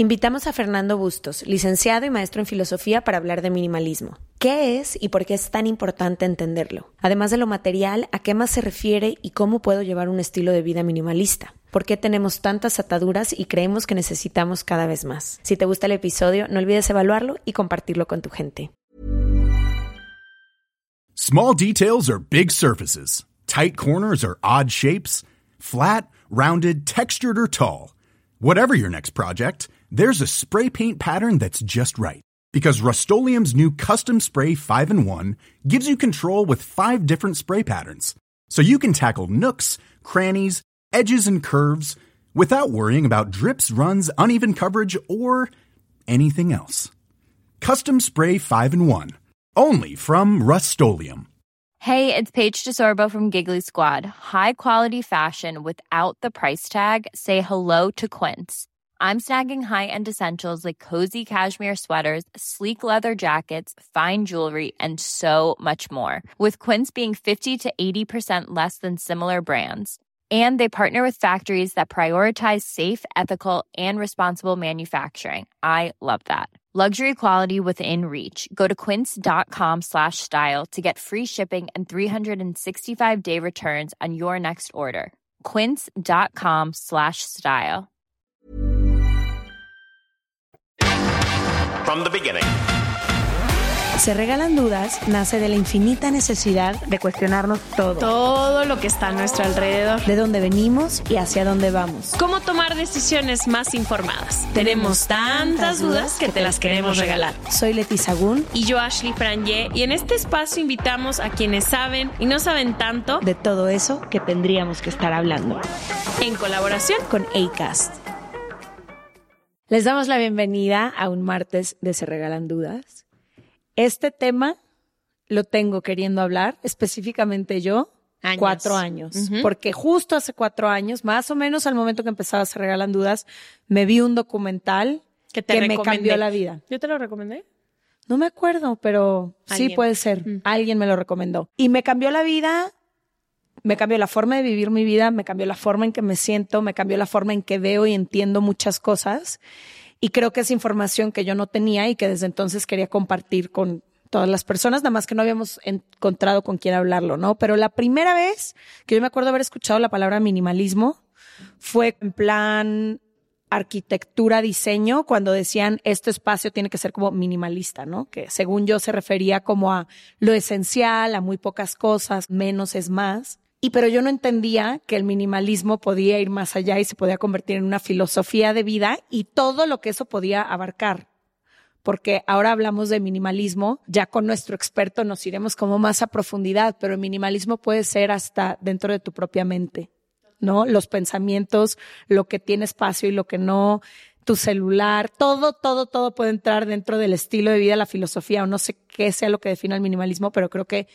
Invitamos a Fernando Bustos, licenciado y maestro en filosofía, para hablar de minimalismo. ¿Qué es y por qué es tan importante entenderlo? Además de lo material, ¿a qué más se refiere y cómo puedo llevar un estilo de vida minimalista? ¿Por qué tenemos tantas ataduras y creemos que necesitamos cada vez más? Si te gusta el episodio, no olvides evaluarlo y compartirlo con tu gente. Small details are big surfaces. Tight corners are odd shapes. Flat, rounded, textured, or tall. Whatever your next project, there's a spray paint pattern that's just right. Because Rust-Oleum's new Custom Spray 5-in-1 gives you control with 5 different spray patterns. So you can tackle nooks, crannies, edges, and curves without worrying about drips, runs, uneven coverage, or anything else. Custom Spray 5-in-1. Only from Rust-Oleum. Hey, it's Paige DeSorbo from Giggly Squad. High quality fashion without the price tag. Say hello to Quince. I'm snagging high-end essentials like cozy cashmere sweaters, sleek leather jackets, fine jewelry, and so much more. With Quince being 50 to 80% less than similar brands. And they partner with factories that prioritize safe, ethical, and responsible manufacturing. I love that. Luxury quality within reach. Go to quince.com/style to get free shipping and 365-day returns on your next order. Quince.com/style. From the beginning. Se Regalan Dudas nace de la infinita necesidad de cuestionarnos todo. Todo lo que está a nuestro alrededor. De dónde venimos y hacia dónde vamos. Cómo tomar decisiones más informadas. Tenemos tantas dudas que te las queremos regalar. Soy Leti Sagún. Y yo, Ashley Franje. Y en este espacio invitamos a quienes saben y no saben tanto De todo eso que tendríamos que estar hablando. en colaboración Con Acast. Les damos la bienvenida a un martes de Se Regalan Dudas. Este tema lo tengo queriendo hablar, específicamente yo, 4 años. Porque justo hace 4 años, más o menos al momento que empezaba Se Regalan Dudas, me vi un documental que me cambió la vida. ¿Yo te lo recomendé? No me acuerdo, pero ¿Alguien? sí puede ser. Alguien me lo recomendó. Y me cambió la vida, me cambió la forma de vivir mi vida, me cambió la forma en que me siento, me cambió la forma en que veo y entiendo muchas cosas. Y creo que es información que yo no tenía y que desde entonces quería compartir con todas las personas, nada más que no habíamos encontrado con quién hablarlo, ¿no? Pero la primera vez que yo me acuerdo haber escuchado la palabra minimalismo fue en plan arquitectura, diseño, cuando decían este espacio tiene que ser como minimalista, ¿no? Que según yo se refería como a lo esencial, a muy pocas cosas, menos es más. Pero yo no entendía que el minimalismo podía ir más allá y se podía convertir en una filosofía de vida y todo lo que eso podía abarcar. Porque ahora hablamos de minimalismo, ya con nuestro experto nos iremos como más a profundidad, pero el minimalismo puede ser hasta dentro de tu propia mente, ¿no? Los pensamientos, lo que tiene espacio y lo que no, tu celular, todo puede entrar dentro del estilo de vida, la filosofía, o no sé qué sea lo que define el minimalismo, pero creo que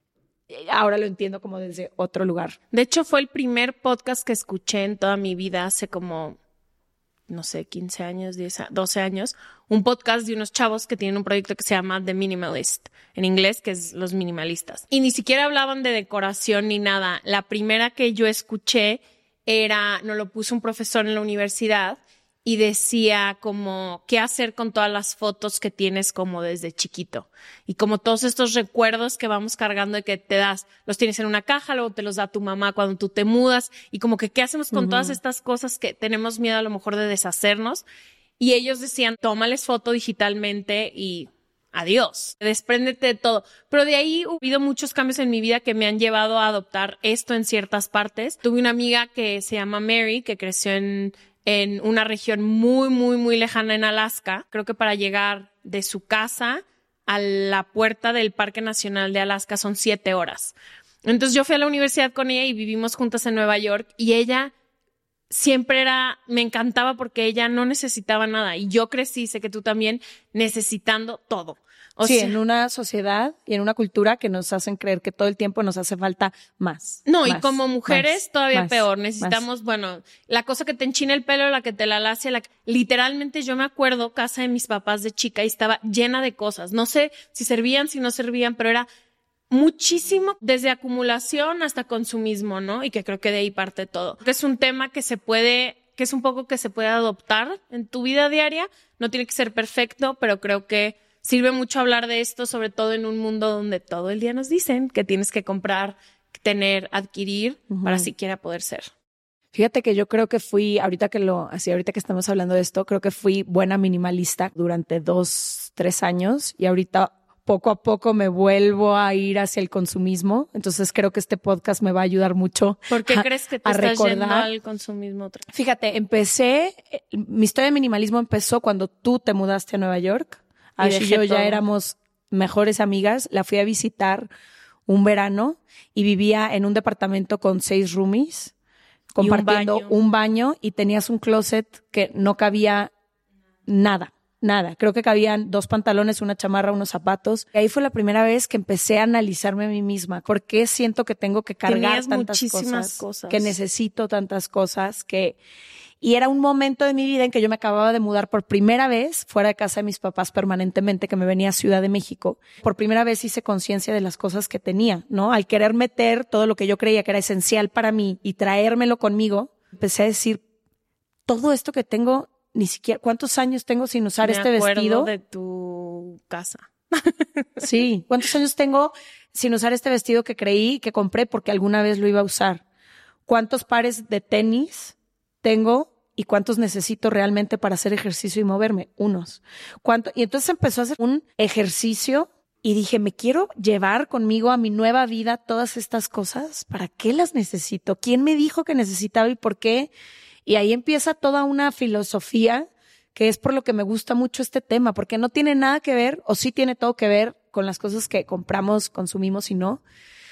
ahora lo entiendo como desde otro lugar. De hecho, fue el primer podcast que escuché en toda mi vida hace como, no sé, 15 años, 12 años. Un podcast de unos chavos que tienen un proyecto que se llama The Minimalist, en inglés, que es los minimalistas. Y ni siquiera hablaban de decoración ni nada. La primera que yo escuché nos lo puso un profesor en la universidad y decía como qué hacer con todas las fotos que tienes como desde chiquito y como todos estos recuerdos que vamos cargando y que te das, los tienes en una caja, luego te los da tu mamá cuando tú te mudas y como que qué hacemos con todas estas cosas que tenemos miedo a lo mejor de deshacernos. Y ellos decían, tómales foto digitalmente y adiós, despréndete de todo. Pero de ahí ha habido muchos cambios en mi vida que me han llevado a adoptar esto en ciertas partes. Tuve una amiga que se llama Mary, que creció en una región muy lejana en Alaska. Creo que para llegar de su casa a la puerta del Parque Nacional de Alaska son 7 horas. Entonces yo fui a la universidad con ella y vivimos juntas en Nueva York y ella siempre me encantaba porque ella no necesitaba nada y yo crecí, sé que tú también, necesitando todo. Sí, en una sociedad y en una cultura que nos hacen creer que todo el tiempo nos hace falta más. No, más, y como mujeres más, todavía más, peor. Necesitamos, bueno, la cosa que te enchina el pelo, la que te la lacia, literalmente yo me acuerdo casa de mis papás de chica y estaba llena de cosas. No sé si servían, si no servían, pero era muchísimo, desde acumulación hasta consumismo, ¿no? Y que creo que de ahí parte todo. Es un tema que que es un poco que se puede adoptar en tu vida diaria. No tiene que ser perfecto, pero creo que sirve mucho hablar de esto, sobre todo en un mundo donde todo el día nos dicen que tienes que comprar, tener, adquirir para siquiera poder ser. Fíjate que yo creo que ahorita que estamos hablando de esto, creo que fui buena minimalista durante 2-3 años y ahorita poco a poco me vuelvo a ir hacia el consumismo. Entonces creo que este podcast me va a ayudar mucho. ¿Por qué crees que te estás yendo al consumismo otra vez? Fíjate, mi historia de minimalismo empezó cuando tú te mudaste a Nueva York. Ash y yo ya éramos mejores amigas. La fui a visitar un verano y vivía en un departamento con 6 roomies, compartiendo un baño y tenías un closet que no cabía nada. Creo que cabían 2 pantalones, una chamarra, unos zapatos. Y ahí fue la primera vez que empecé a analizarme a mí misma. ¿Por qué siento que tengo que cargar tantas cosas? Que necesito tantas cosas. Y era un momento de mi vida en que yo me acababa de mudar por primera vez fuera de casa de mis papás permanentemente, que me venía a Ciudad de México. Por primera vez hice conciencia de las cosas que tenía, ¿no? Al querer meter todo lo que yo creía que era esencial para mí y traérmelo conmigo, empecé a decir, todo esto que tengo, ni siquiera, ¿cuántos años tengo sin usar este vestido? De tu casa. Sí, ¿cuántos años tengo sin usar este vestido que creí que compré porque alguna vez lo iba a usar? ¿Cuántos pares de tenis tengo y cuántos necesito realmente para hacer ejercicio y moverme? Unos. Y entonces empezó a hacer un ejercicio y dije, me quiero llevar conmigo a mi nueva vida todas estas cosas. ¿Para qué las necesito? ¿Quién me dijo que necesitaba y por qué? Y ahí empieza toda una filosofía que es por lo que me gusta mucho este tema, porque no tiene nada que ver, o sí tiene todo que ver con las cosas que compramos, consumimos y no.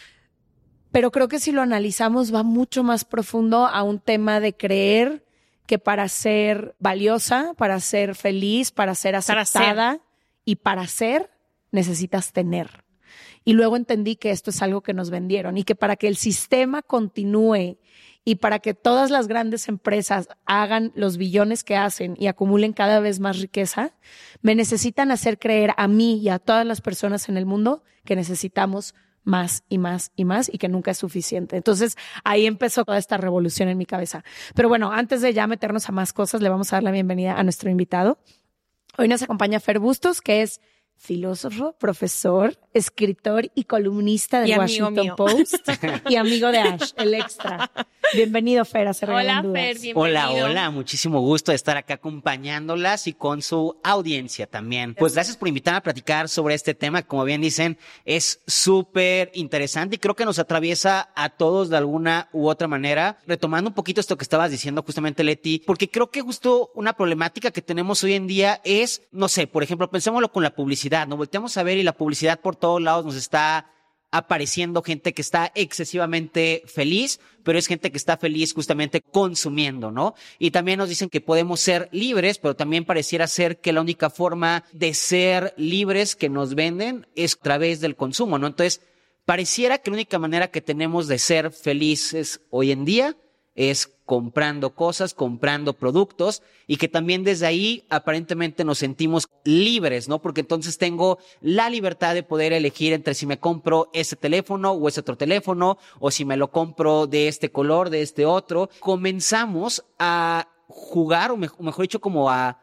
Pero creo que si lo analizamos va mucho más profundo a un tema de creer que para ser valiosa, para ser feliz, para ser aceptada y para ser, necesitas tener. Y luego entendí que esto es algo que nos vendieron y que para que el sistema continúe y para que todas las grandes empresas hagan los billones que hacen y acumulen cada vez más riqueza, me necesitan hacer creer a mí y a todas las personas en el mundo que necesitamos más y más y más y que nunca es suficiente. Entonces ahí empezó toda esta revolución en mi cabeza. Pero bueno, antes de ya meternos a más cosas, le vamos a dar la bienvenida a nuestro invitado. Hoy nos acompaña Fer Bustos, que es filósofo, profesor, escritor y columnista del Washington Post y amigo de Ash, el extra. Bienvenido, Fer, a Se Regalan Dudas. Fer, bienvenido. Hola, muchísimo gusto de estar acá acompañándolas y con su audiencia también. Pues gracias por invitarme a platicar sobre este tema. Como bien dicen, es súper interesante y creo que nos atraviesa a todos de alguna u otra manera. Retomando un poquito esto que estabas diciendo justamente, Leti, porque creo que justo una problemática que tenemos hoy en día es, no sé, por ejemplo, pensémoslo con la publicidad. Nos volteamos a ver y la publicidad por todos lados nos está apareciendo gente que está excesivamente feliz, pero es gente que está feliz justamente consumiendo, ¿no? Y también nos dicen que podemos ser libres, pero también pareciera ser que la única forma de ser libres que nos venden es a través del consumo, ¿no? Entonces, pareciera que la única manera que tenemos de ser felices hoy en día es comprando cosas, comprando productos y que también desde ahí aparentemente nos sentimos libres, ¿no? Porque entonces tengo la libertad de poder elegir entre si me compro ese teléfono o ese otro teléfono o si me lo compro de este color, de este otro. Comenzamos a jugar, o mejor dicho, como a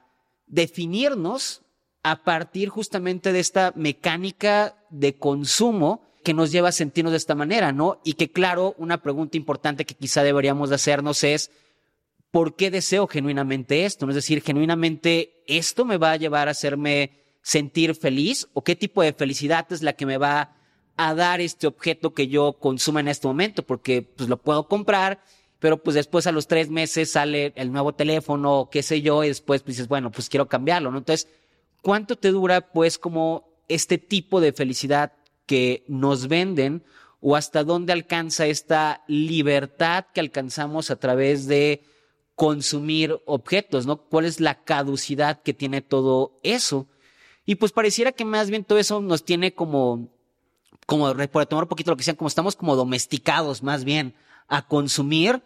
definirnos a partir justamente de esta mecánica de consumo que nos lleva a sentirnos de esta manera, ¿no? Y que claro, una pregunta importante que quizá deberíamos de hacernos es, ¿por qué deseo genuinamente esto? ¿No? Es decir, genuinamente, ¿esto me va a llevar a hacerme sentir feliz? ¿O qué tipo de felicidad es la que me va a dar este objeto que yo consuma en este momento? Porque pues lo puedo comprar, pero pues después a los 3 meses sale el nuevo teléfono, o qué sé yo, y después pues dices, bueno, pues quiero cambiarlo, ¿no? Entonces, ¿cuánto te dura pues como este tipo de felicidad que nos venden o hasta dónde alcanza esta libertad que alcanzamos a través de consumir objetos, ¿no? ¿Cuál es la caducidad que tiene todo eso? Y pues pareciera que más bien todo eso nos tiene como por retomar un poquito lo que decían, como estamos como domesticados más bien a consumir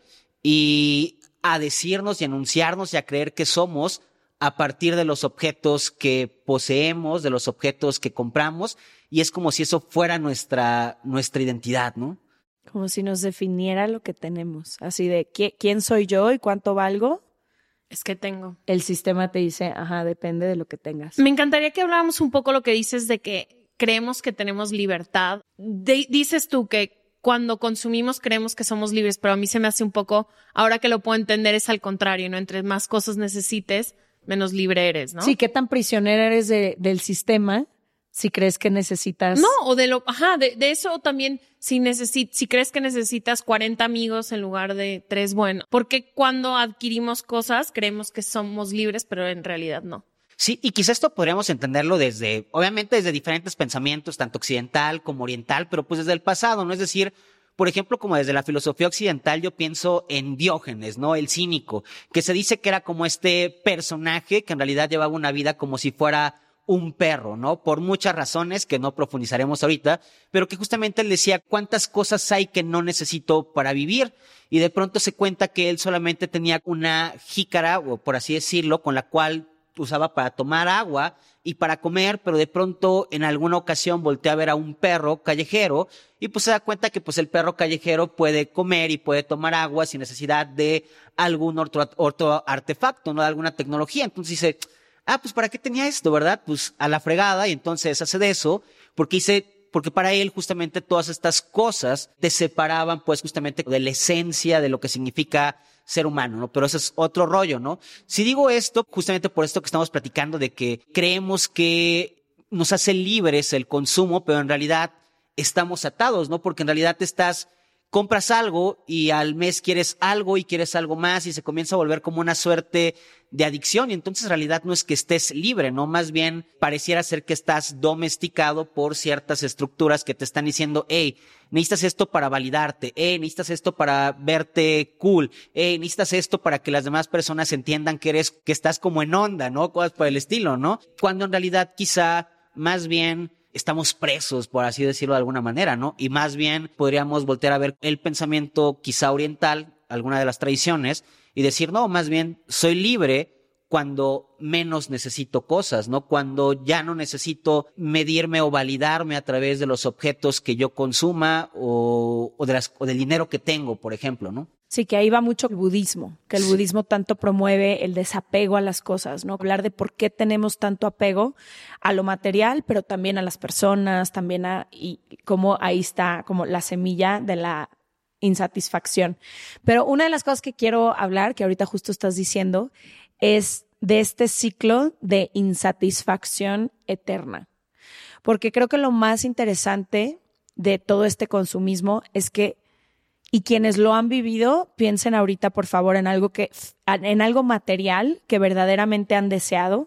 y a decirnos y anunciarnos y a creer que somos a partir de los objetos que poseemos, de los objetos que compramos, y es como si eso fuera nuestra identidad, ¿no? Como si nos definiera lo que tenemos, así de quién soy yo y cuánto valgo Es que tengo. El sistema te dice, depende de lo que tengas. Me encantaría que habláramos un poco lo que dices de que creemos que tenemos libertad. Dices tú que cuando consumimos creemos que somos libres, pero a mí se me hace un poco, ahora que lo puedo entender, es al contrario, ¿no? Entre más cosas necesites, menos libre eres, ¿no? Sí, qué tan prisionera eres del sistema si crees que necesitas... No, o de eso también, si crees que necesitas 40 amigos en lugar de 3, bueno, porque cuando adquirimos cosas creemos que somos libres, pero en realidad no. Sí, y quizás esto podríamos entenderlo obviamente desde diferentes pensamientos, tanto occidental como oriental, pero pues desde el pasado, ¿no? Es decir, por ejemplo, como desde la filosofía occidental, yo pienso en Diógenes, ¿no? El cínico, que se dice que era como este personaje que en realidad llevaba una vida como si fuera un perro, ¿no? Por muchas razones que no profundizaremos ahorita, pero que justamente él decía cuántas cosas hay que no necesito para vivir, y de pronto se cuenta que él solamente tenía una jícara, o por así decirlo, con la cual usaba para tomar agua y para comer, pero de pronto en alguna ocasión voltea a ver a un perro callejero y pues se da cuenta que pues el perro callejero puede comer y puede tomar agua sin necesidad de algún otro artefacto, ¿no? De alguna tecnología. Entonces dice, pues ¿para qué tenía esto, verdad? Pues a la fregada, y entonces hace de eso porque para él justamente todas estas cosas te separaban pues justamente de la esencia de lo que significa ser humano, ¿no? Pero ese es otro rollo, ¿no? Si digo esto, justamente por esto que estamos platicando de que creemos que nos hace libres el consumo, pero en realidad estamos atados, ¿no? Porque en realidad compras algo y al mes quieres algo y quieres algo más y se comienza a volver como una suerte de adicción, y entonces en realidad no es que estés libre, ¿no? Más bien pareciera ser que estás domesticado por ciertas estructuras que te están diciendo, hey, necesitas esto para validarte, necesitas esto para verte cool, necesitas esto para que las demás personas entiendan que estás como en onda, ¿no? Cosas por el estilo, ¿no? Cuando en realidad quizá más bien estamos presos, por así decirlo de alguna manera, ¿no? Y más bien podríamos voltear a ver el pensamiento quizá oriental, alguna de las tradiciones, y decir, no, más bien soy libre cuando menos necesito cosas, ¿no? Cuando ya no necesito medirme o validarme a través de los objetos que yo consuma o del dinero que tengo, por ejemplo, ¿no? Sí, que ahí va mucho el budismo, que el budismo tanto promueve el desapego a las cosas, ¿no? Hablar de por qué tenemos tanto apego a lo material, pero también a las personas, también y cómo ahí está como la semilla de la insatisfacción. Pero una de las cosas que quiero hablar, que ahorita justo estás diciendo, es de este ciclo de insatisfacción eterna. Porque creo que lo más interesante de todo este consumismo es que, y quienes lo han vivido, piensen ahorita, por favor, en algo material que verdaderamente han deseado.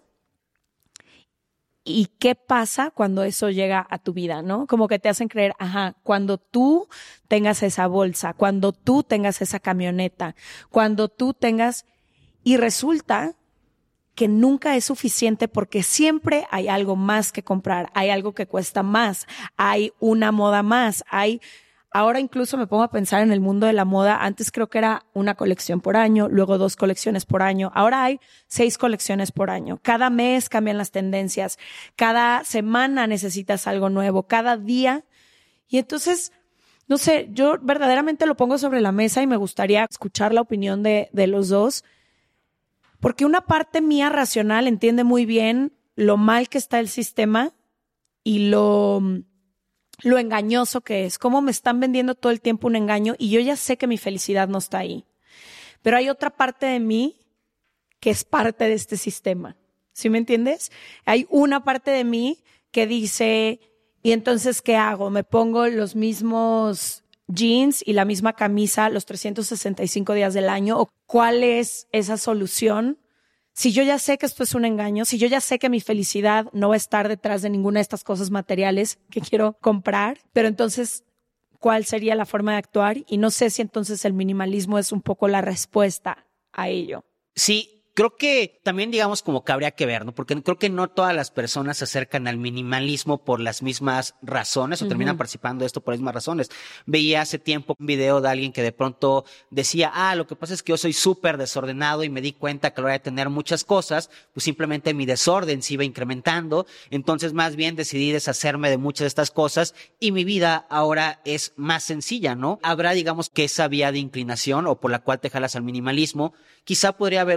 ¿Y qué pasa cuando eso llega a tu vida, no? Como que te hacen creer, cuando tú tengas esa bolsa, cuando tú tengas esa camioneta, cuando tú tengas... Y resulta que nunca es suficiente porque siempre hay algo más que comprar, hay algo que cuesta más, hay una moda más, Ahora incluso me pongo a pensar en el mundo de la moda. Antes creo que era una colección por año, luego 2 colecciones por año. Ahora hay 6 colecciones por año. Cada mes cambian las tendencias. Cada semana necesitas algo nuevo. Cada día. Y entonces, no sé, yo verdaderamente lo pongo sobre la mesa y me gustaría escuchar la opinión de los dos. Porque una parte mía racional entiende muy bien lo mal que está el sistema y lo engañoso que es, cómo me están vendiendo todo el tiempo un engaño y yo ya sé que mi felicidad no está ahí. Pero hay otra parte de mí que es parte de este sistema. ¿Sí me entiendes? Hay una parte de mí que dice, ¿y entonces qué hago? ¿Me pongo los mismos jeans y la misma camisa los 365 días del año? ¿O cuál es esa solución? Si yo ya sé que esto es un engaño, si yo ya sé que mi felicidad no va a estar detrás de ninguna de estas cosas materiales que quiero comprar, pero entonces, ¿cuál sería la forma de actuar? Y no sé si entonces el minimalismo es un poco la respuesta a ello. Sí. Creo que también, digamos, como que habría que ver, ¿no? Porque creo que no todas las personas se acercan al minimalismo por las mismas razones o terminan participando de esto por las mismas razones. Veía hace tiempo un video de alguien que de pronto decía, lo que pasa es que yo soy súper desordenado y me di cuenta que a la hora de tener muchas cosas, pues simplemente mi desorden se iba incrementando. Entonces, más bien decidí deshacerme de muchas de estas cosas y mi vida ahora es más sencilla, ¿no? Habrá, digamos, que esa vía de inclinación o por la cual te jalas al minimalismo. Quizá podría haber otra, ¿no?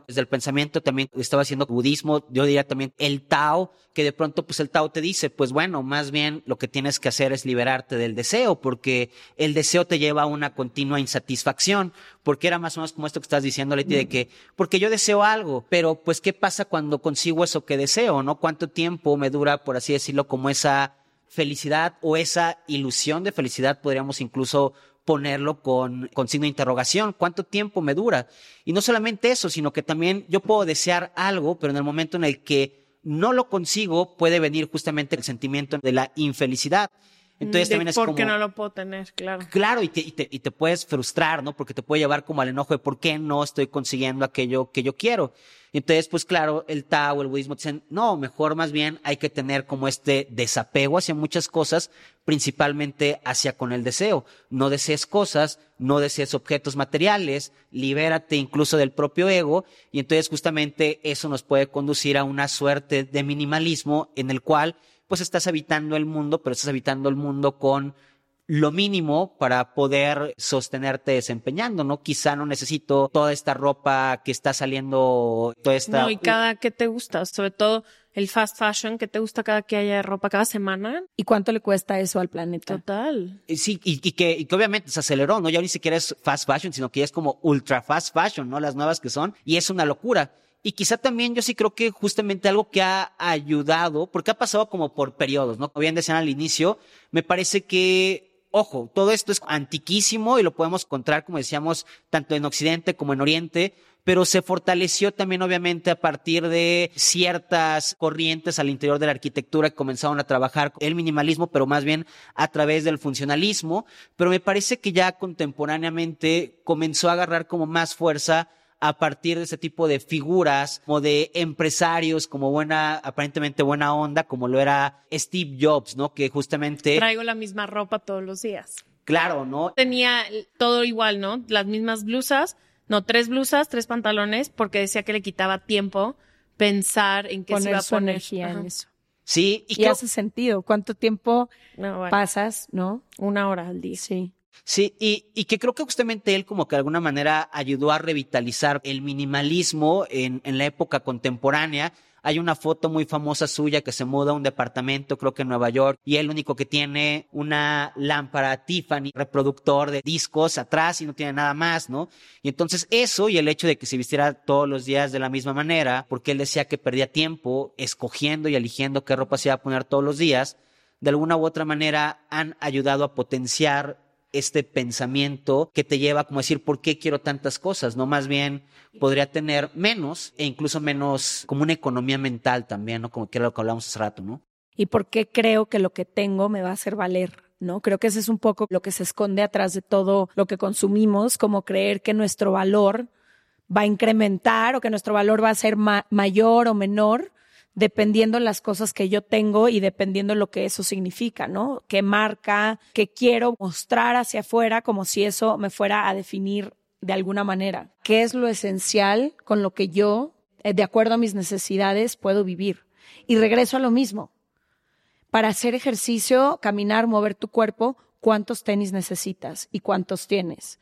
¿no? Desde el pensamiento también estaba haciendo budismo, yo diría también el Tao, que de pronto pues el Tao te dice, pues bueno, más bien lo que tienes que hacer es liberarte del deseo, porque el deseo te lleva a una continua insatisfacción, porque era más o menos como esto que estás diciendo, Leti, de que, porque yo deseo algo, pero pues ¿qué pasa cuando consigo eso que deseo, no? ¿Cuánto tiempo me dura, por así decirlo, como esa felicidad o esa ilusión de felicidad, podríamos incluso ponerlo con signo de interrogación? ¿Cuánto tiempo me dura? Y no solamente eso, sino que también yo puedo desear algo, pero en el momento en el que no lo consigo, puede venir justamente el sentimiento de la infelicidad. Entonces también es como... Porque no lo puedo tener, claro. Claro, y te puedes frustrar, ¿no? Porque te puede llevar como al enojo de por qué no estoy consiguiendo aquello que yo quiero. Entonces, pues claro, el Tao, el budismo dicen, no, mejor más bien hay que tener como este desapego hacia muchas cosas, principalmente hacia con el deseo. No desees cosas, no desees objetos materiales, libérate incluso del propio ego, y entonces justamente eso nos puede conducir a una suerte de minimalismo en el cual pues estás habitando el mundo, pero estás habitando el mundo con lo mínimo para poder sostenerte desempeñando, ¿no? Quizá no necesito toda esta ropa que está saliendo, toda esta... No, y cada que te gusta, sobre todo el fast fashion, que te gusta cada que haya ropa cada semana. ¿Y cuánto le cuesta eso al planeta? Total. Sí, y que obviamente se aceleró, ¿no? Ya ni siquiera es fast fashion, sino que ya es como ultra fast fashion, ¿no? Las nuevas que son, y es una locura. Y quizá también yo sí creo que justamente algo que ha ayudado, porque ha pasado como por periodos, ¿no? Como bien decían al inicio, me parece que, ojo, todo esto es antiquísimo y lo podemos encontrar, como decíamos, tanto en Occidente como en Oriente, pero se fortaleció también obviamente a partir de ciertas corrientes al interior de la arquitectura que comenzaron a trabajar el minimalismo, pero más bien a través del funcionalismo. Pero me parece que ya contemporáneamente comenzó a agarrar como más fuerza a partir de ese tipo de figuras, como de empresarios, como aparentemente buena onda, como lo era Steve Jobs, ¿no? Que justamente... Traigo la misma ropa todos los días. Claro, ¿no? Tenía todo igual, ¿no? Las mismas blusas, no, 3 blusas, 3 pantalones, porque decía que le quitaba tiempo pensar en qué se iba a su poner. energía Ajá. en eso. Sí, Y hace sentido. ¿Cuánto tiempo No, bueno, pasas, no? 1 hora al día. Sí. Sí, y que creo que justamente él como que de alguna manera ayudó a revitalizar el minimalismo en la época contemporánea. Hay una foto muy famosa suya que se muda a un departamento, creo que en Nueva York, y él único que tiene una lámpara Tiffany, reproductor de discos atrás y no tiene nada más, ¿no? Y entonces eso y el hecho de que se vistiera todos los días de la misma manera, porque él decía que perdía tiempo escogiendo y eligiendo qué ropa se iba a poner todos los días, de alguna u otra manera han ayudado a potenciar este pensamiento que te lleva como a decir, ¿por qué quiero tantas cosas? No, más bien podría tener menos e incluso menos como una economía mental también, ¿no? Como que era lo que hablamos hace rato, ¿no? ¿Y por qué creo que lo que tengo me va a hacer valer? ¿No? Creo que ese es un poco lo que se esconde atrás de todo lo que consumimos, como creer que nuestro valor va a incrementar o que nuestro valor va a ser mayor o menor dependiendo las cosas que yo tengo y dependiendo lo que eso significa, ¿no? Qué marca, qué quiero mostrar hacia afuera como si eso me fuera a definir de alguna manera. ¿Qué es lo esencial con lo que yo, de acuerdo a mis necesidades, puedo vivir? Y regreso a lo mismo. Para hacer ejercicio, caminar, mover tu cuerpo, ¿cuántos tenis necesitas y cuántos tienes?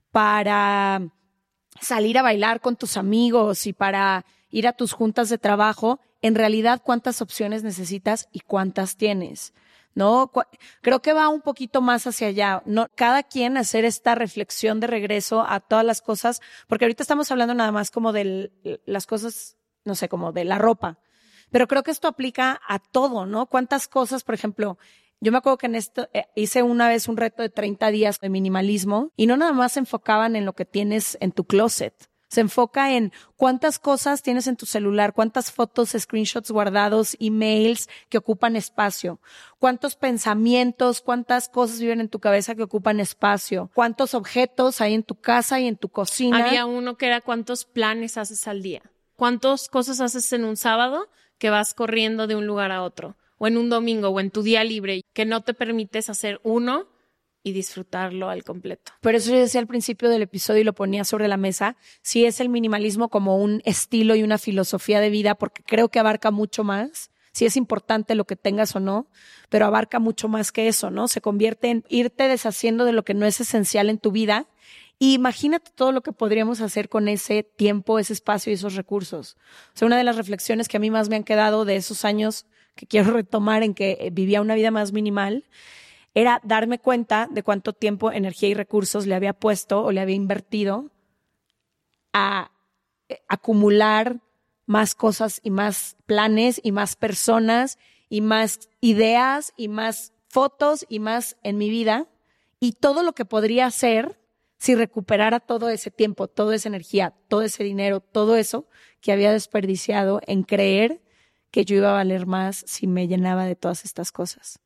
Para salir a bailar con tus amigos y para ir a tus juntas de trabajo, en realidad, ¿cuántas opciones necesitas y cuántas tienes? ¿No? Creo que va un poquito más hacia allá. No, cada quien hacer esta reflexión de regreso a todas las cosas, porque ahorita estamos hablando nada más como de las cosas, no sé, como de la ropa. Pero creo que esto aplica a todo, ¿no? ¿Cuántas cosas, por ejemplo, yo me acuerdo que en esto hice una vez un reto de 30 días de minimalismo y no nada más se enfocaban en lo que tienes en tu closet. Se enfoca en cuántas cosas tienes en tu celular, cuántas fotos, screenshots guardados, emails que ocupan espacio, cuántos pensamientos, cuántas cosas viven en tu cabeza que ocupan espacio, cuántos objetos hay en tu casa y en tu cocina. Había uno que era cuántos planes haces al día, cuántas cosas haces en un sábado que vas corriendo de un lugar a otro, o en un domingo o en tu día libre, que no te permites hacer uno y disfrutarlo al completo. Por eso yo decía al principio del episodio y lo ponía sobre la mesa, sí es el minimalismo como un estilo y una filosofía de vida, porque creo que abarca mucho más. Sí es importante lo que tengas o no, pero abarca mucho más que eso, ¿no? Se convierte en irte deshaciendo de lo que no es esencial en tu vida Y imagínate todo lo que podríamos hacer con ese tiempo, ese espacio y esos recursos. O sea, una de las reflexiones que a mí más me han quedado de esos años que quiero retomar en que vivía una vida más minimal era darme cuenta de cuánto tiempo, energía y recursos le había puesto o le había invertido a acumular más cosas y más planes y más personas y más ideas y más fotos y más en mi vida, y todo lo que podría hacer si recuperara todo ese tiempo, toda esa energía, todo ese dinero, todo eso que había desperdiciado en creer que yo iba a valer más si me llenaba de todas estas cosas.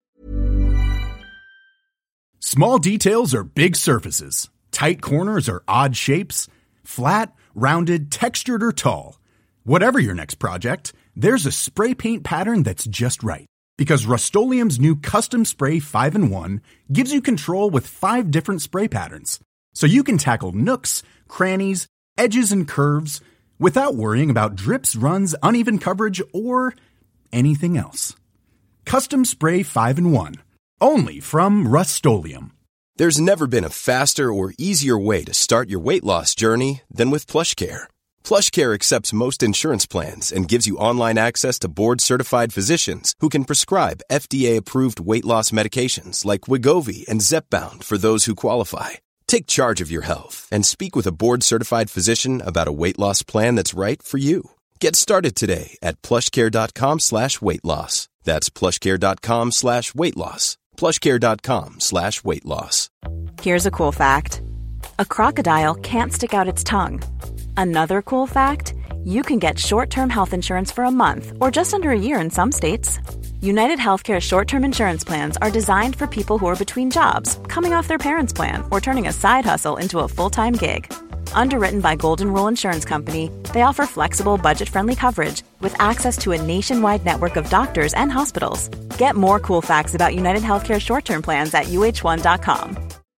Small details are big surfaces. Tight corners are odd shapes. Flat, rounded, textured, or tall. Whatever your next project, there's a spray paint pattern that's just right. Because Rust-Oleum's new Custom Spray 5-in-1 gives you control with 5 different spray patterns. So you can tackle nooks, crannies, edges, and curves without worrying about drips, runs, uneven coverage, or anything else. Custom Spray 5-in-1. Only from Rust-Oleum. There's never been a faster or easier way to start your weight loss journey than with PlushCare. PlushCare accepts most insurance plans and gives you online access to board-certified physicians who can prescribe FDA-approved weight loss medications like Wegovy and Zepbound for those who qualify. Take charge of your health and speak with a board-certified physician about a weight loss plan that's right for you. Get started today at plushcare.com/weight loss. That's plushcare.com/weight loss. plushcare.com/weight loss. Here's a cool fact. A crocodile can't stick out its tongue. Another cool fact, you can get short-term health insurance for a month or just under a year in some states. United Healthcare short-term insurance plans are designed for people who are between jobs, coming off their parents' plan, or turning a side hustle into a full-time gig. Underwritten by Golden Rule Insurance Company, they offer flexible, budget-friendly coverage with access to a nationwide network of doctors and hospitals. Get more cool facts about United Healthcare short-term plans at uh1.com.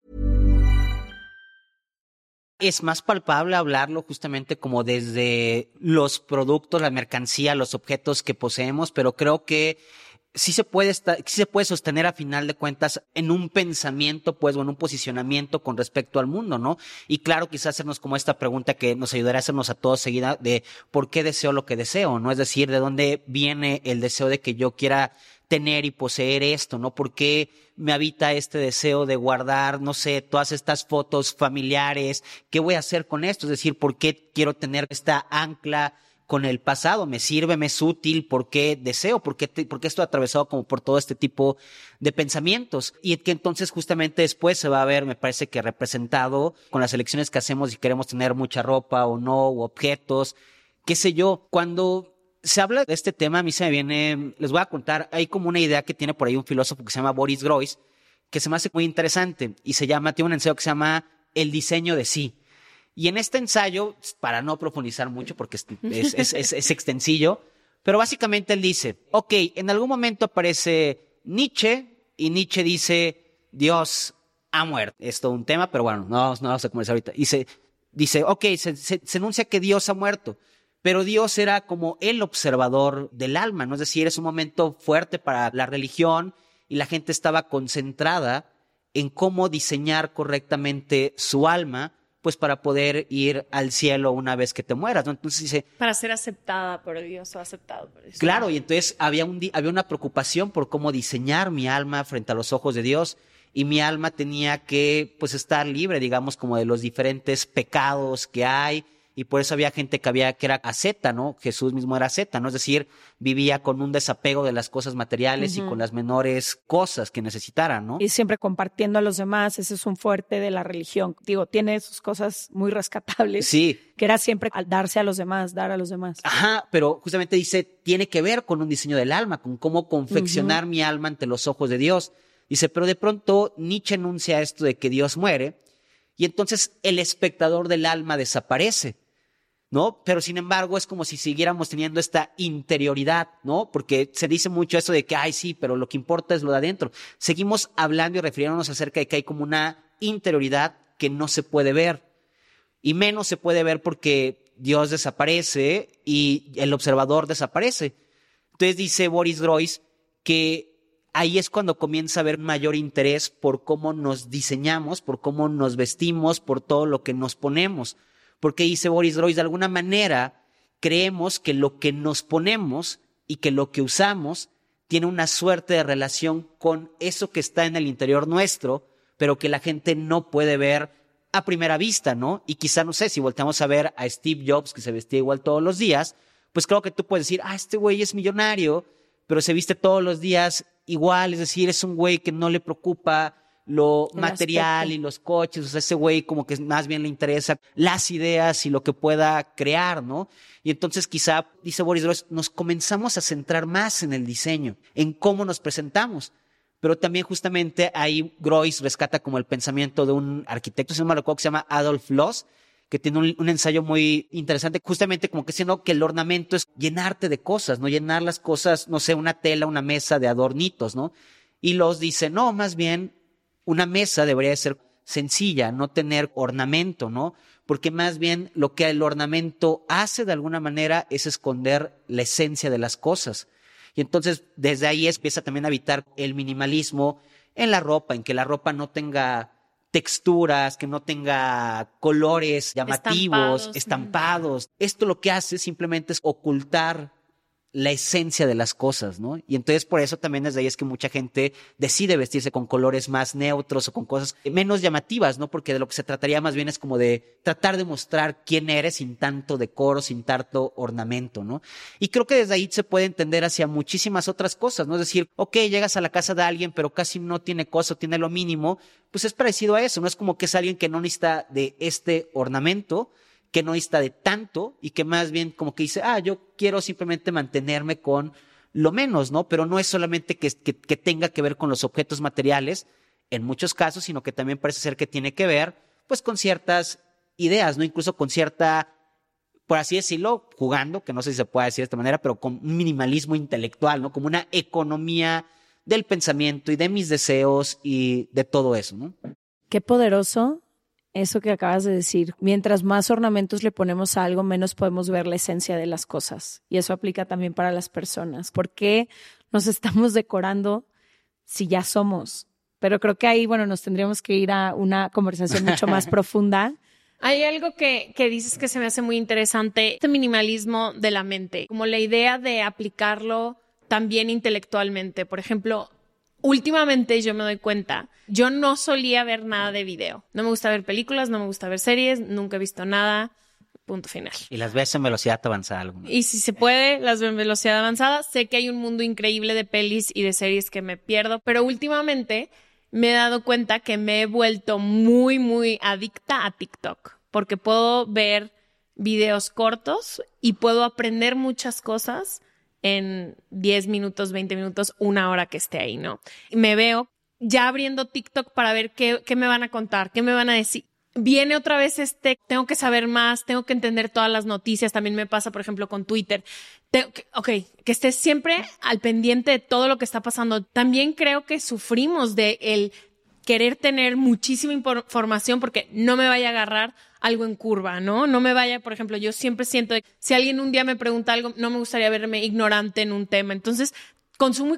Es más palpable hablarlo justamente como desde los productos, la mercancía, los objetos que poseemos, pero creo que sí se puede sostener a final de cuentas en un pensamiento, pues, o en un posicionamiento con respecto al mundo, ¿no? Y claro, quizás hacernos como esta pregunta que nos ayudará a hacernos a todos seguida de ¿por qué deseo lo que deseo? ¿No? Es decir, ¿de dónde viene el deseo de que yo quiera tener y poseer esto, ¿no? ¿Por qué me habita este deseo de guardar, no sé, todas estas fotos familiares? ¿Qué voy a hacer con esto? Es decir, ¿por qué quiero tener esta ancla con el pasado? ¿Me sirve? ¿Me es útil? ¿Por qué deseo? ¿Por qué estoy atravesado como por todo este tipo de pensamientos? Y que entonces justamente después se va a ver, me parece que representado con las elecciones que hacemos y queremos tener mucha ropa o no, o objetos, qué sé yo. Cuando se habla de este tema, a mí se me viene, les voy a contar, hay como una idea que tiene por ahí un filósofo que se llama Boris Groys, que se me hace muy interesante y tiene un ensayo que se llama El diseño de sí. Y en este ensayo, para no profundizar mucho porque es extensillo, pero básicamente él dice, ok, en algún momento aparece Nietzsche y Nietzsche dice, Dios ha muerto. Es todo un tema, pero bueno, no vamos a comenzar ahorita. Dice, ok, se enuncia que Dios ha muerto. Pero Dios era como el observador del alma, ¿no? Es decir, es un momento fuerte para la religión y la gente estaba concentrada en cómo diseñar correctamente su alma, pues para poder ir al cielo una vez que te mueras, ¿no? Entonces dice... Para ser aceptada por Dios o aceptado por Dios. Claro, y entonces había una preocupación por cómo diseñar mi alma frente a los ojos de Dios, y mi alma tenía que, pues, estar libre, digamos, como de los diferentes pecados que hay. Y por eso había gente que era asceta, ¿no? Jesús mismo era asceta, ¿no? Es decir, vivía con un desapego de las cosas materiales y con las menores cosas que necesitaran, ¿no? Y siempre compartiendo a los demás, ese es un fuerte de la religión. Digo, tiene sus cosas muy rescatables. Sí. Que era siempre al darse a los demás, dar a los demás. Ajá, pero justamente dice, tiene que ver con un diseño del alma, con cómo confeccionar mi alma ante los ojos de Dios. Dice, pero de pronto Nietzsche enuncia esto de que Dios muere y entonces el espectador del alma desaparece, ¿no? Pero sin embargo es como si siguiéramos teniendo esta interioridad, ¿no? Porque se dice mucho eso de que, ay, sí, pero lo que importa es lo de adentro. Seguimos hablando y refiriéndonos acerca de que hay como una interioridad que no se puede ver. Y menos se puede ver porque Dios desaparece y el observador desaparece. Entonces dice Boris Groys que ahí es cuando comienza a haber mayor interés por cómo nos diseñamos, por cómo nos vestimos, por todo lo que nos ponemos. Porque dice Boris Groys, de alguna manera creemos que lo que nos ponemos y que lo que usamos tiene una suerte de relación con eso que está en el interior nuestro, pero que la gente no puede ver a primera vista, ¿no? Y quizá, no sé, si volteamos a ver a Steve Jobs, que se vestía igual todos los días, pues claro que tú puedes decir, este güey es millonario, pero se viste todos los días igual, es decir, es un güey que no le preocupa lo material y los coches, o sea, ese güey como que más bien le interesa las ideas y lo que pueda crear, ¿no? Y entonces quizá, dice Boris Groys, nos comenzamos a centrar más en el diseño, en cómo nos presentamos. Pero también justamente ahí Groys rescata como el pensamiento de un arquitecto, si no me recuerdo, que se llama Adolf Loos, que tiene un ensayo muy interesante, justamente como que diciendo que el ornamento es llenarte de cosas, ¿no? Llenar las cosas, no sé, una tela, una mesa de adornitos, ¿no? Y Loos dice, no, más bien una mesa debería de ser sencilla, no tener ornamento, ¿no? Porque más bien lo que el ornamento hace de alguna manera es esconder la esencia de las cosas. Y entonces desde ahí empieza también a habitar el minimalismo en la ropa, en que la ropa no tenga texturas, que no tenga colores llamativos, estampados. Esto lo que hace simplemente es ocultar la esencia de las cosas, ¿no? Y entonces por eso también desde ahí es que mucha gente decide vestirse con colores más neutros o con cosas menos llamativas, ¿no? Porque de lo que se trataría más bien es como de tratar de mostrar quién eres sin tanto decoro, sin tanto ornamento, ¿no? Y creo que desde ahí se puede entender hacia muchísimas otras cosas, ¿no? Es decir, llegas a la casa de alguien pero casi no tiene cosa, tiene lo mínimo, pues es parecido a eso, ¿no? Es como que es alguien que no necesita de este ornamento, que no necesita de tanto y que más bien como que dice, yo quiero simplemente mantenerme con lo menos, ¿no? Pero no es solamente que tenga que ver con los objetos materiales en muchos casos, sino que también parece ser que tiene que ver pues con ciertas ideas, ¿no? Incluso con cierta, por así decirlo, jugando, que no sé si se puede decir de esta manera, pero con un minimalismo intelectual, ¿no? Como una economía del pensamiento y de mis deseos y de todo eso, ¿no? Qué poderoso eso que acabas de decir. Mientras más ornamentos le ponemos a algo, menos podemos ver la esencia de las cosas. Y eso aplica también para las personas. ¿Por qué nos estamos decorando si ya somos? Pero creo que ahí, nos tendríamos que ir a una conversación mucho más profunda. Hay algo que dices que se me hace muy interesante, este minimalismo de la mente, como la idea de aplicarlo también intelectualmente. Por ejemplo, últimamente yo me doy cuenta, yo no solía ver nada de video. No me gusta ver películas, no me gusta ver series, nunca he visto nada, punto final. Y las ves en velocidad avanzada algunas. Y si se puede, las veo en velocidad avanzada. Sé que hay un mundo increíble de pelis y de series que me pierdo, pero últimamente me he dado cuenta que me he vuelto muy, muy adicta a TikTok, porque puedo ver videos cortos y puedo aprender muchas cosas en 10 minutos, 20 minutos, 1 hora que esté ahí, ¿no? Me veo ya abriendo TikTok para ver qué me van a contar, qué me van a decir. Viene otra vez tengo que saber más, tengo que entender todas las noticias. También me pasa, por ejemplo, con Twitter. Que estés siempre al pendiente de todo lo que está pasando. También creo que sufrimos de el querer tener muchísima información porque no me vaya a agarrar algo en curva, ¿no? No me vaya, por ejemplo, yo siempre siento que si alguien un día me pregunta algo, no me gustaría verme ignorante en un tema. Entonces, consumo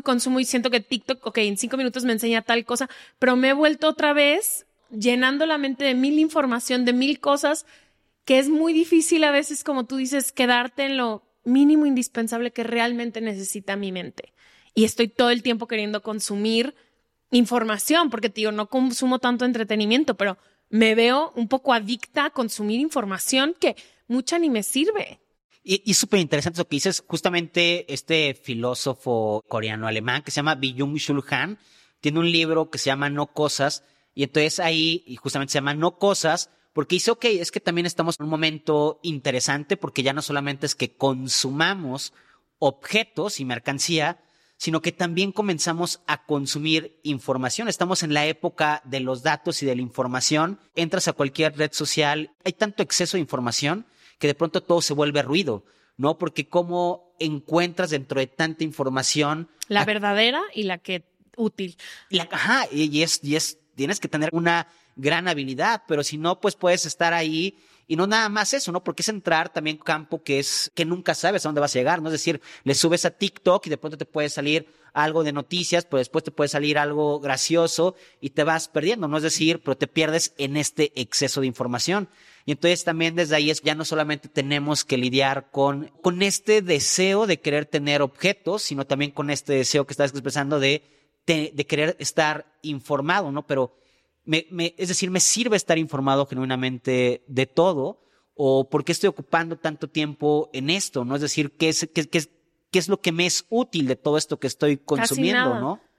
y siento que TikTok, en 5 minutos me enseña tal cosa, pero me he vuelto otra vez llenando la mente de 1000 información, de 1000 cosas, que es muy difícil a veces, como tú dices, quedarte en lo mínimo indispensable que realmente necesita mi mente. Y estoy todo el tiempo queriendo consumir información, porque no consumo tanto entretenimiento, pero me veo un poco adicta a consumir información que mucha ni me sirve. Y súper interesante lo que dices. Justamente este filósofo coreano-alemán que se llama Byung-Chul Han tiene un libro que se llama No Cosas, y entonces ahí y justamente se llama No Cosas porque dice, es que también estamos en un momento interesante porque ya no solamente es que consumamos objetos y mercancía, sino que también comenzamos a consumir información. Estamos en la época de los datos y de la información. Entras a cualquier red social, hay tanto exceso de información que de pronto todo se vuelve ruido, ¿no? Porque cómo encuentras dentro de tanta información la verdadera y la que útil. Y tienes que tener una gran habilidad, pero si no, pues puedes estar ahí Y no nada más eso, ¿no? Porque es entrar también en un campo que nunca sabes a dónde vas a llegar, ¿no? Es decir, le subes a TikTok y de pronto te puede salir algo de noticias, pero después te puede salir algo gracioso y te vas perdiendo, ¿no? Es decir, pero te pierdes en este exceso de información. Y entonces también desde ahí ya no solamente tenemos que lidiar con este deseo de querer tener objetos, sino también con este deseo que estás expresando de querer estar informado, ¿no? Pero es decir, ¿me sirve estar informado genuinamente de todo? ¿O por qué estoy ocupando tanto tiempo en esto? ¿No? Es decir, ¿qué es lo que me es útil de todo esto que estoy consumiendo? Casi nada. ¿No?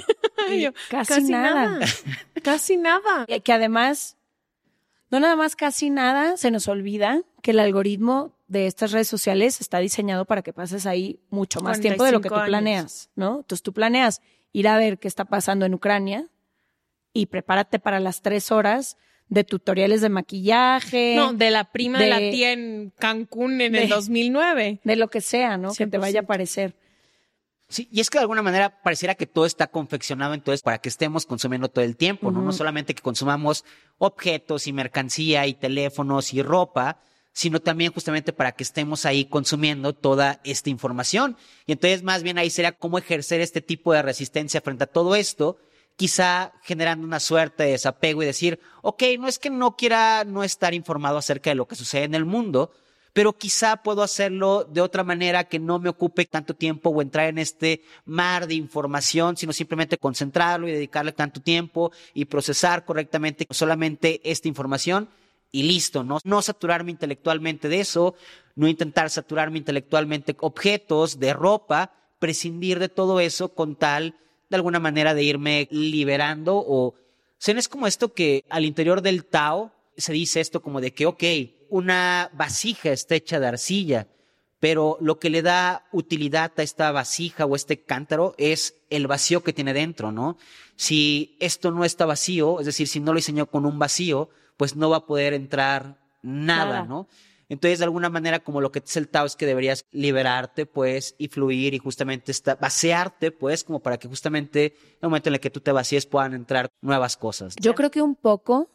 Casi nada. Casi nada. Y que además, no nada más casi nada, se nos olvida que el algoritmo de estas redes sociales está diseñado para que pases ahí mucho más tiempo de lo que tú 45 planeas, ¿no? Entonces tú planeas ir a ver qué está pasando en Ucrania y prepárate para las 3 horas de tutoriales de maquillaje. No, de la prima de la tía en Cancún en el 2009. De lo que sea, ¿no? 100%. Que te vaya a parecer. Sí, y es que de alguna manera pareciera que todo está confeccionado entonces para que estemos consumiendo todo el tiempo, ¿no? No solamente que consumamos objetos y mercancía y teléfonos y ropa, sino también justamente para que estemos ahí consumiendo toda esta información. Y entonces más bien ahí sería cómo ejercer este tipo de resistencia frente a todo esto, quizá generando una suerte de desapego y decir, ok, no es que no quiera no estar informado acerca de lo que sucede en el mundo, pero quizá puedo hacerlo de otra manera que no me ocupe tanto tiempo o entrar en este mar de información, sino simplemente concentrarlo y dedicarle tanto tiempo y procesar correctamente solamente esta información y listo, ¿no? No saturarme intelectualmente de eso, no intentar saturarme intelectualmente objetos, de ropa, prescindir de todo eso con tal de alguna manera de irme liberando o sea, es como esto que al interior del Tao se dice esto como de que, ok, una vasija está hecha de arcilla, pero lo que le da utilidad a esta vasija o este cántaro es el vacío que tiene dentro, ¿no? Si esto no está vacío, es decir, si no lo diseñó con un vacío, pues no va a poder entrar nada, ¿no? Entonces, de alguna manera, como lo que es el Tao es que deberías liberarte, pues, y fluir y justamente vaciarte, pues, como para que justamente en el momento en el que tú te vacíes puedan entrar nuevas cosas. Yo creo que un poco.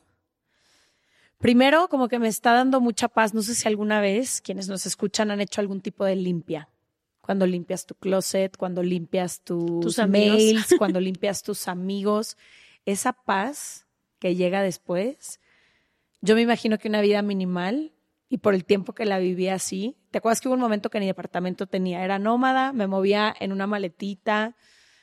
Primero, como que me está dando mucha paz. No sé si alguna vez quienes nos escuchan han hecho algún tipo de limpia. Cuando limpias tu closet, cuando limpias tus mails, cuando limpias tus amigos. Esa paz que llega después. Yo me imagino que una vida minimal, y por el tiempo que la viví así, ¿te acuerdas que hubo un momento que ni departamento tenía? Era nómada, me movía en una maletita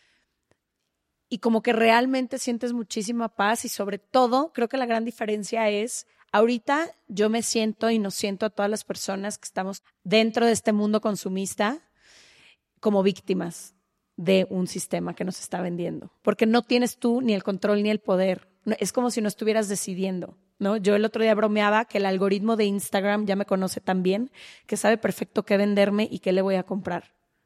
y como que realmente sientes muchísima paz y sobre todo creo que la gran diferencia es, ahorita yo me siento y nos siento a todas las personas que estamos dentro de este mundo consumista como víctimas de un sistema que nos está vendiendo, porque no tienes tú ni el control ni el poder. Es como si no estuvieras decidiendo, ¿no? Yo el otro día bromeaba que el algoritmo de Instagram ya me conoce tan bien que sabe perfecto qué venderme y qué le voy a comprar.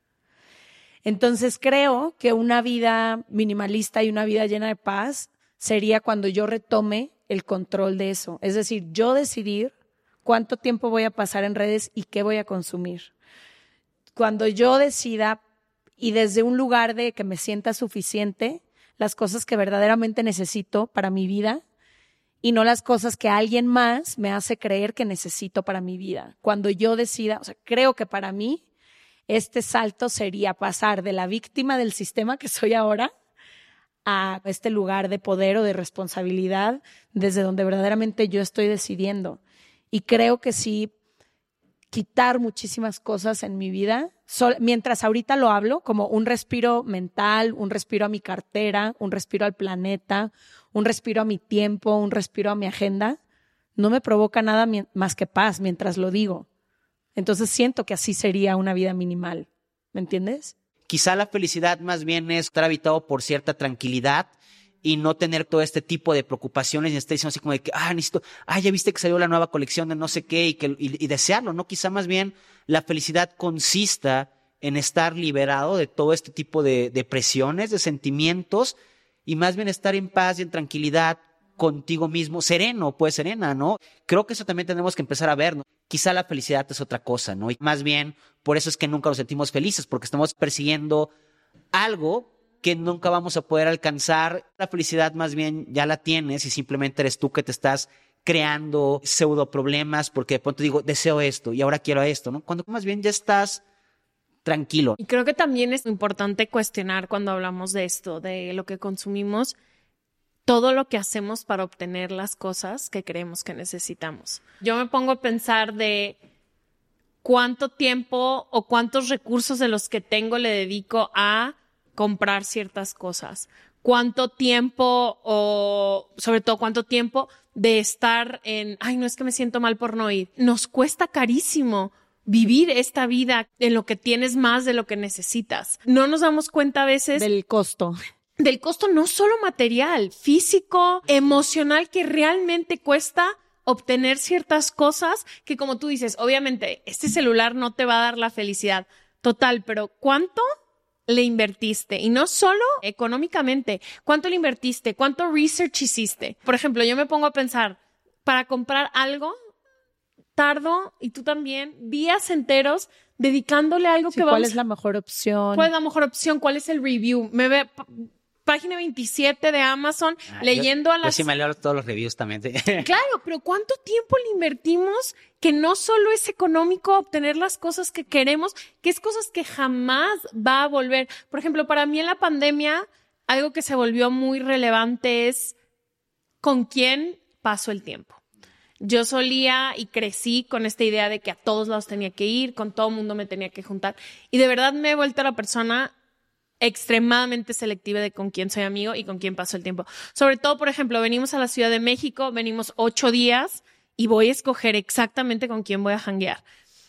Entonces creo que una vida minimalista y una vida llena de paz sería cuando yo retome el control de eso. Es decir, yo decidir cuánto tiempo voy a pasar en redes y qué voy a consumir. Cuando yo decida y desde un lugar de que me sienta suficiente las cosas que verdaderamente necesito para mi vida y no las cosas que alguien más me hace creer que necesito para mi vida. Cuando yo decida, o sea, creo que para mí este salto sería pasar de la víctima del sistema que soy ahora a este lugar de poder o de responsabilidad desde donde verdaderamente yo estoy decidiendo. Y creo que sí, quitar muchísimas cosas en mi vida, mientras ahorita lo hablo, como un respiro mental, un respiro a mi cartera, un respiro al planeta, un respiro a mi tiempo, un respiro a mi agenda, no me provoca nada más que paz mientras lo digo. Entonces siento que así sería una vida minimal, ¿me entiendes? Quizá la felicidad más bien es estar habitado por cierta tranquilidad y no tener todo este tipo de preocupaciones y estar diciendo así como de que, necesito, ya viste que salió la nueva colección de no sé qué y desearlo, ¿no? Quizá más bien la felicidad consista en estar liberado de todo este tipo de presiones, de sentimientos y más bien estar en paz y en tranquilidad contigo mismo, sereno, pues serena, ¿no? Creo que eso también tenemos que empezar a ver, ¿no? Quizá la felicidad es otra cosa, ¿no? Y más bien, por eso es que nunca nos sentimos felices, porque estamos persiguiendo algo que nunca vamos a poder alcanzar. La felicidad más bien ya la tienes y simplemente eres tú que te estás creando pseudo problemas porque de pronto digo, deseo esto y ahora quiero esto, ¿no? Cuando más bien ya estás tranquilo. Y creo que también es importante cuestionar cuando hablamos de esto, de lo que consumimos, todo lo que hacemos para obtener las cosas que creemos que necesitamos. Yo me pongo a pensar de cuánto tiempo o cuántos recursos de los que tengo le dedico a comprar ciertas cosas. Cuánto tiempo o sobre todo cuánto tiempo de estar en, ay, no es que me siento mal por no ir. Nos cuesta carísimo vivir esta vida en lo que tienes más de lo que necesitas. No nos damos cuenta a veces Del costo no solo material, físico, emocional, que realmente cuesta obtener ciertas cosas que, como tú dices, obviamente este celular no te va a dar la felicidad total, pero ¿cuánto le invertiste? Y no solo económicamente, ¿cuánto le invertiste? ¿Cuánto research hiciste? Por ejemplo, yo me pongo a pensar, para comprar algo, tardo, y tú también, días enteros dedicándole a algo que vamos... ¿Cuál es la mejor opción? ¿Cuál es la mejor opción? ¿Cuál es el review? Me ve página 27 de Amazon leyendo a las... Yo sí me leo todos los reviews también. Sí. Claro, pero ¿cuánto tiempo le invertimos que no solo es económico obtener las cosas que queremos, que es cosas que jamás va a volver? Por ejemplo, para mí en la pandemia, algo que se volvió muy relevante es con quién paso el tiempo. Yo solía y crecí con esta idea de que a todos lados tenía que ir, con todo el mundo me tenía que juntar. Y de verdad me he vuelto la persona extremadamente selectiva de con quién soy amigo y con quién paso el tiempo. Sobre todo, por ejemplo, venimos a la Ciudad de México, venimos 8 días y voy a escoger exactamente con quién voy a janguear.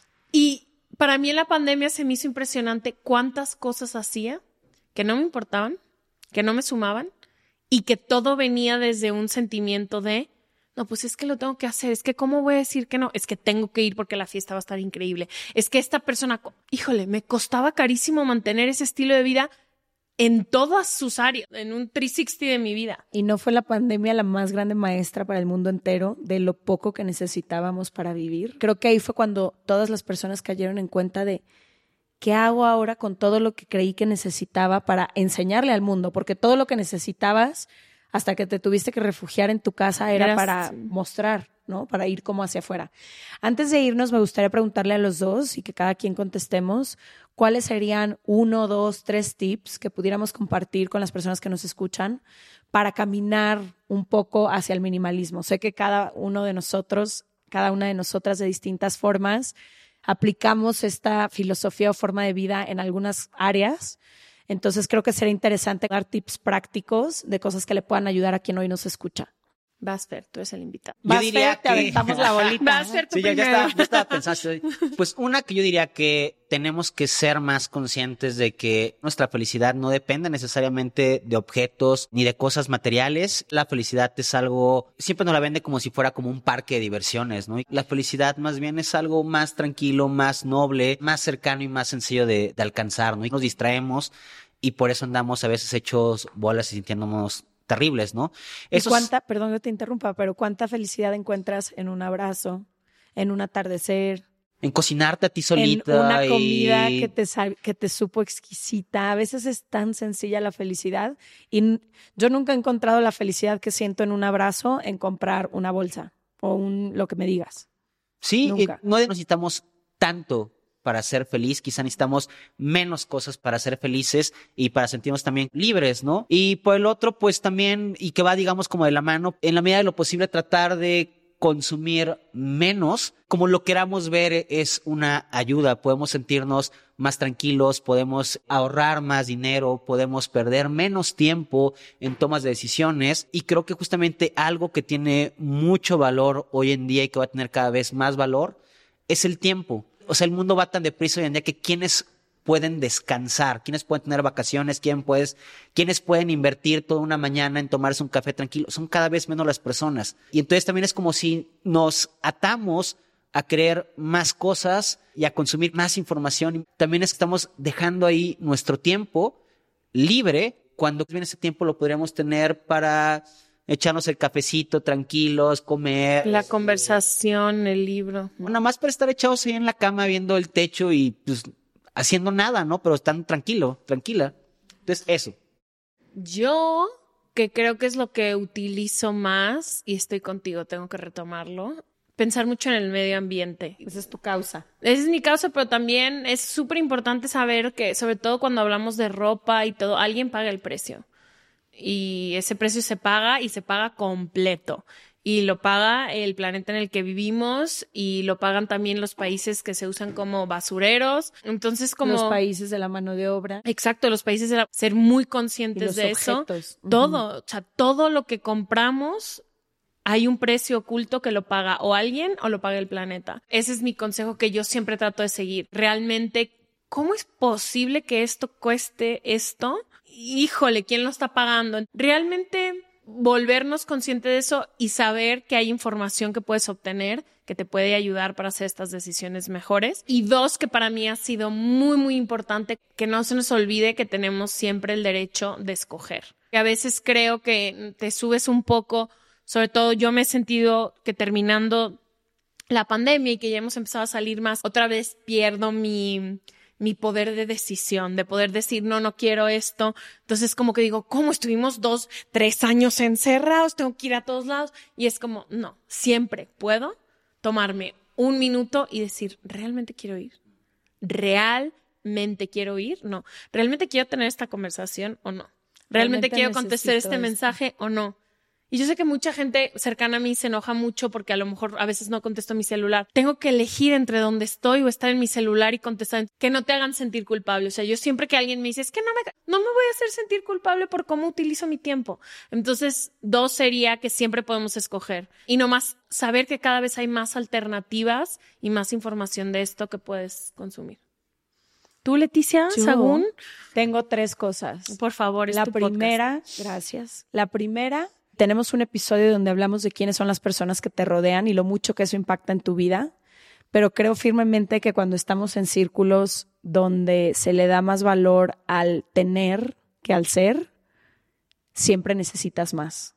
Y para mí en la pandemia se me hizo impresionante cuántas cosas hacía que no me importaban, que no me sumaban y que todo venía desde un sentimiento de no, pues es que lo tengo que hacer, es que ¿cómo voy a decir que no? Es que tengo que ir porque la fiesta va a estar increíble. Es que esta persona, híjole, me costaba carísimo mantener ese estilo de vida en todas sus áreas, en un 360 de mi vida. ¿Y no fue la pandemia la más grande maestra para el mundo entero de lo poco que necesitábamos para vivir? Creo que ahí fue cuando todas las personas cayeron en cuenta de ¿qué hago ahora con todo lo que creí que necesitaba para enseñarle al mundo? Porque todo lo que necesitabas hasta que te tuviste que refugiar en tu casa era para mostrar, ¿no? Para ir como hacia afuera. Antes de irnos, me gustaría preguntarle a los dos y que cada quien contestemos cuáles serían 1, 2, 3 tips que pudiéramos compartir con las personas que nos escuchan para caminar un poco hacia el minimalismo. Sé que cada uno de nosotros, cada una de nosotras de distintas formas, aplicamos esta filosofía o forma de vida en algunas áreas. Entonces creo que sería interesante dar tips prácticos de cosas que le puedan ayudar a quien hoy nos escucha. Vas, Fer, tú eres el invitado. Yo diría Fer, te aventamos la bolita. Vas, Fer, tú sí, primero. ya estaba pensando. Pues una que yo diría que tenemos que ser más conscientes de que nuestra felicidad no depende necesariamente de objetos ni de cosas materiales. La felicidad es algo, siempre nos la vende como si fuera como un parque de diversiones, ¿no? Y la felicidad más bien es algo más tranquilo, más noble, más cercano y más sencillo de alcanzar, ¿no? Y nos distraemos y por eso andamos a veces hechos bolas y sintiéndonos terribles, ¿no? Eso perdón que te interrumpa, pero ¿cuánta felicidad encuentras en un abrazo, en un atardecer? En cocinarte a ti solita. En una comida que te supo exquisita. A veces es tan sencilla la felicidad y yo nunca he encontrado la felicidad que siento en un abrazo en comprar una bolsa o lo que me digas. Sí, no necesitamos tanto para ser feliz, quizá necesitamos menos cosas para ser felices y para sentirnos también libres, ¿no? Y por el otro, pues también, y que va, digamos, como de la mano, en la medida de lo posible tratar de consumir menos, como lo queramos ver, es una ayuda. Podemos sentirnos más tranquilos, podemos ahorrar más dinero, podemos perder menos tiempo en tomas de decisiones, y creo que justamente algo que tiene mucho valor hoy en día y que va a tener cada vez más valor es el tiempo. O sea, el mundo va tan deprisa hoy en día que quienes pueden descansar, quienes pueden tener vacaciones, quienes pueden invertir toda una mañana en tomarse un café tranquilo, son cada vez menos las personas. Y entonces también es como si nos atamos a creer más cosas y a consumir más información. Y también es que estamos dejando ahí nuestro tiempo libre, cuando bien ese tiempo lo podríamos tener para echarnos el cafecito tranquilos, comer. La conversación, el libro. Nada más para estar echados ahí en la cama viendo el techo y pues haciendo nada, ¿no? Pero están tranquila. Entonces, eso. Yo que creo que es lo que utilizo más, y estoy contigo, tengo que retomarlo, pensar mucho en el medio ambiente. Esa es tu causa. Esa es mi causa, pero también es súper importante saber que, sobre todo cuando hablamos de ropa y todo, alguien paga el precio. Y ese precio se paga y se paga completo. Y lo paga el planeta en el que vivimos y lo pagan también los países que se usan como basureros. Entonces, como... Los países de la mano de obra. Exacto, los países de ser muy conscientes de objetos. Eso. Todo, o sea, todo lo que compramos, hay un precio oculto que lo paga o alguien o lo paga el planeta. Ese es mi consejo que yo siempre trato de seguir. Realmente, ¿cómo es posible que esto cueste esto? Híjole, ¿quién lo está pagando? Realmente volvernos conscientes de eso y saber que hay información que puedes obtener que te puede ayudar para hacer estas decisiones mejores. Y 2, que para mí ha sido muy, muy importante, que no se nos olvide que tenemos siempre el derecho de escoger. Que a veces creo que te subes un poco, sobre todo yo me he sentido que terminando la pandemia y que ya hemos empezado a salir más, otra vez pierdo mi poder de decisión, de poder decir, no quiero esto. Entonces como que digo, ¿cómo estuvimos 2, 3 años encerrados? Tengo que ir a todos lados. Y es como, no, siempre puedo tomarme un minuto y decir, ¿realmente quiero ir? ¿Realmente quiero ir? No. ¿Realmente quiero tener esta conversación o no? ¿Realmente quiero contestar este mensaje o no? Y yo sé que mucha gente cercana a mí se enoja mucho porque a lo mejor a veces no contesto mi celular. Tengo que elegir entre dónde estoy o estar en mi celular y contestar. Que no te hagan sentir culpable. O sea, yo siempre que alguien me dice, es que no me voy a hacer sentir culpable por cómo utilizo mi tiempo. Entonces, 2 sería que siempre podemos escoger. Y nomás saber que cada vez hay más alternativas y más información de esto que puedes consumir. ¿Tú, Leticia, Sagún? Tengo 3 cosas. Por favor, es la tu primera, podcast. Gracias. La primera, tenemos un episodio donde hablamos de quiénes son las personas que te rodean y lo mucho que eso impacta en tu vida, pero creo firmemente que cuando estamos en círculos donde se le da más valor al tener que al ser, siempre necesitas más.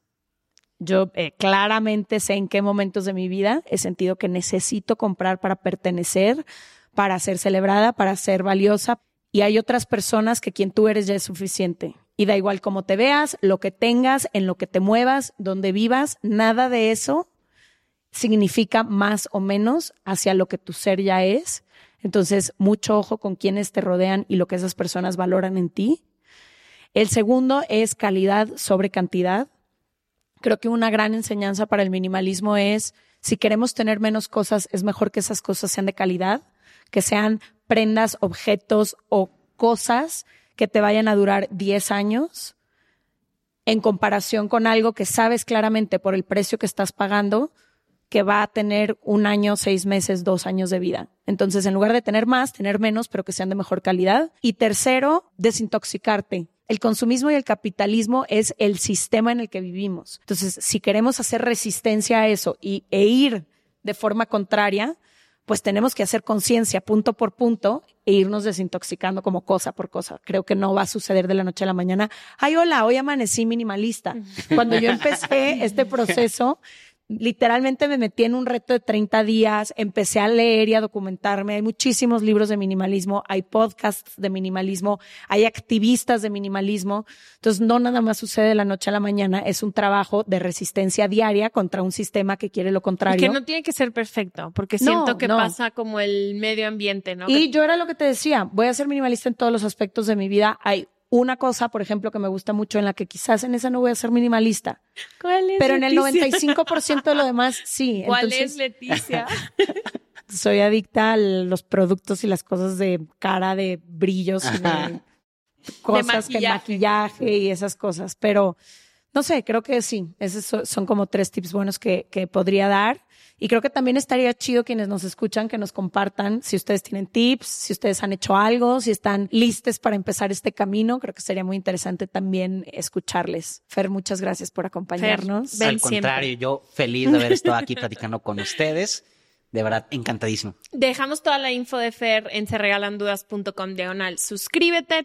Yo claramente sé en qué momentos de mi vida he sentido que necesito comprar para pertenecer, para ser celebrada, para ser valiosa, y hay otras personas que quien tú eres ya es suficiente. Y da igual cómo te veas, lo que tengas, en lo que te muevas, donde vivas, nada de eso significa más o menos hacia lo que tu ser ya es. Entonces, mucho ojo con quienes te rodean y lo que esas personas valoran en ti. El segundo es calidad sobre cantidad. Creo que una gran enseñanza para el minimalismo es, si queremos tener menos cosas, es mejor que esas cosas sean de calidad, que sean prendas, objetos o cosas que te vayan a durar 10 años en comparación con algo que sabes claramente por el precio que estás pagando que va a tener 1 año, 6 meses, 2 años de vida. Entonces, en lugar de tener más, tener menos, pero que sean de mejor calidad. Y tercero, desintoxicarte. El consumismo y el capitalismo es el sistema en el que vivimos. Entonces, si queremos hacer resistencia a eso e ir de forma contraria, pues tenemos que hacer conciencia punto por punto e irnos desintoxicando como cosa por cosa. Creo que no va a suceder de la noche a la mañana. Ay, hola, hoy amanecí minimalista. Cuando yo empecé este proceso, literalmente me metí en un reto de 30 días, empecé a leer y a documentarme. Hay muchísimos libros de minimalismo, hay podcasts de minimalismo, hay activistas de minimalismo. Entonces, no nada más sucede de la noche a la mañana, es un trabajo de resistencia diaria contra un sistema que quiere lo contrario. Y que no tiene que ser perfecto, porque siento que pasa como el medio ambiente, ¿no? Y yo era lo que te decía, voy a ser minimalista en todos los aspectos de mi vida. Hay una cosa, por ejemplo, que me gusta mucho en la que quizás en esa no voy a ser minimalista. ¿Cuál es, pero Leticia? En el 95% de lo demás, sí. ¿Cuál Entonces, es, Leticia? Soy adicta a los productos y las cosas de cara, de brillos, y de cosas de maquillaje y esas cosas. Pero, no sé, creo que sí. Esos son como 3 tips buenos que podría dar. Y creo que también estaría chido quienes nos escuchan que nos compartan si ustedes tienen tips, si ustedes han hecho algo, si están listos para empezar este camino. Creo que sería muy interesante también escucharles. Fer, muchas gracias por acompañarnos. Fer, Al contrario, yo feliz de haber estado aquí platicando con ustedes. De verdad, encantadísimo. Dejamos toda la info de Fer en seregalandudas.com/suscríbete.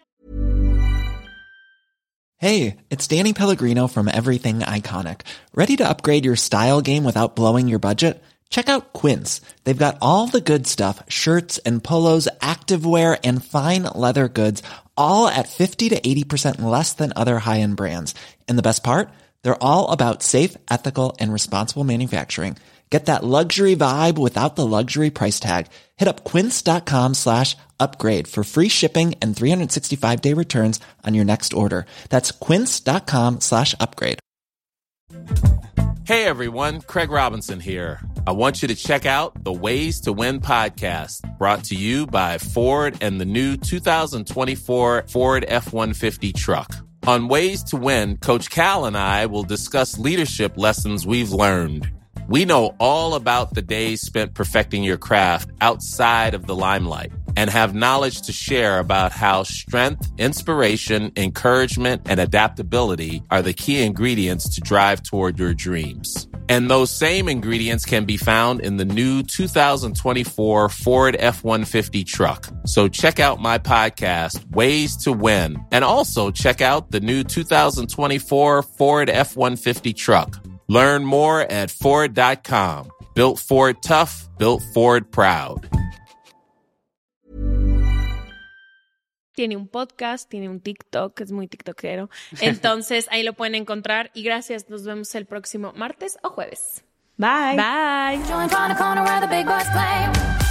Hey, it's Danny Pellegrino from Everything Iconic. Ready to upgrade your style game without blowing your budget? Check out Quince. They've got all the good stuff, shirts and polos, activewear, and fine leather goods, all at 50 to 80% less than other high-end brands. And the best part? They're all about safe, ethical, and responsible manufacturing. Get that luxury vibe without the luxury price tag. Hit up quince.com/upgrade for free shipping and 365-day returns on your next order. That's quince.com/upgrade. Hey everyone, Craig Robinson here. I want you to check out the Ways to Win podcast, brought to you by Ford and the new 2024 Ford F-150 truck. On Ways to Win, Coach Cal and I will discuss leadership lessons we've learned. We know all about the days spent perfecting your craft outside of the limelight and have knowledge to share about how strength, inspiration, encouragement, and adaptability are the key ingredients to drive toward your dreams. And those same ingredients can be found in the new 2024 Ford F-150 truck. So check out my podcast, Ways to Win, and also check out the new 2024 Ford F-150 truck. Learn more at Ford.com. Built Ford tough, built Ford proud. Tiene un podcast, tiene un TikTok, es muy tiktokero. Entonces ahí lo pueden encontrar. Y gracias, nos vemos el próximo martes o jueves. Bye. Bye. Join Chronicle around the big boys play.